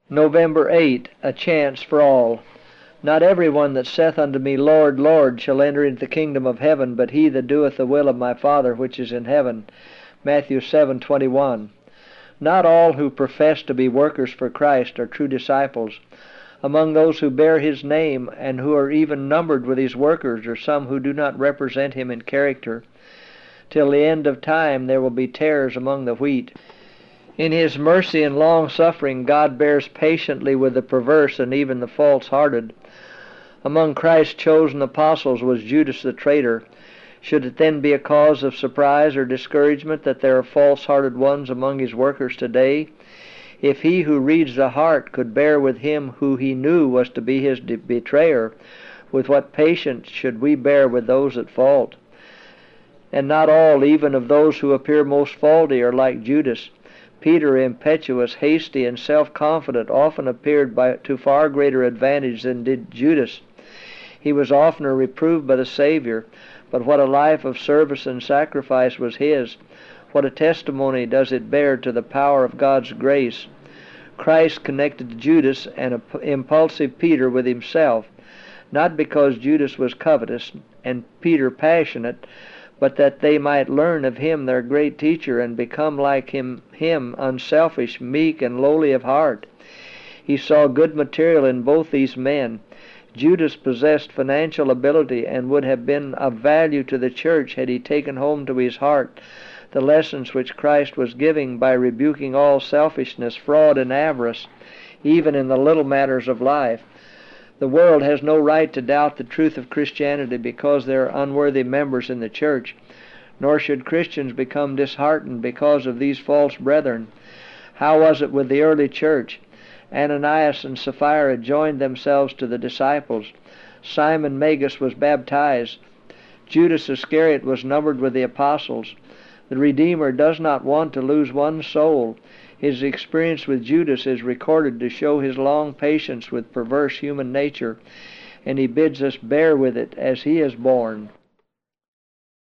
November 8. A chance for all. Not every one that saith unto me, Lord, Lord, shall enter into the kingdom of heaven, but he that doeth the will of my Father which is in heaven. Matthew 7:21. Not all who profess to be workers for Christ are true disciples. Among those who bear his name and who are even numbered with his workers are some who do not represent him in character. Till the end of time there will be tares among the wheat. In his mercy and long-suffering, God bears patiently with the perverse and even the false-hearted. Among Christ's chosen apostles was Judas the traitor. Should it then be a cause of surprise or discouragement that there are false-hearted ones among his workers today? If he who reads the heart could bear with him who he knew was to be his betrayer, with what patience should we bear with those at fault? And not all, even of those who appear most faulty, are like Judas. Peter, impetuous, hasty, and self-confident, often appeared to far greater advantage than did Judas. He was oftener reproved by the Savior, but what a life of service and sacrifice was his! What a testimony does it bear to the power of God's grace! Christ connected Judas and impulsive Peter with himself, not because Judas was covetous and Peter passionate, but that they might learn of him their great teacher and become like him unselfish, meek, and lowly of heart. He saw good material in both these men. Judas possessed financial ability and would have been of value to the church had he taken home to his heart the lessons which Christ was giving by rebuking all selfishness, fraud, and avarice, even in the little matters of life. The world has no right to doubt the truth of Christianity because there are unworthy members in the church, nor should Christians become disheartened because of these false brethren. How was it with the early church? Ananias and Sapphira joined themselves to the disciples. Simon Magus was baptized. Judas Iscariot was numbered with the apostles. The Redeemer does not want to lose one soul. His experience with Judas is recorded to show his long patience with perverse human nature, and he bids us bear with it as he has borne.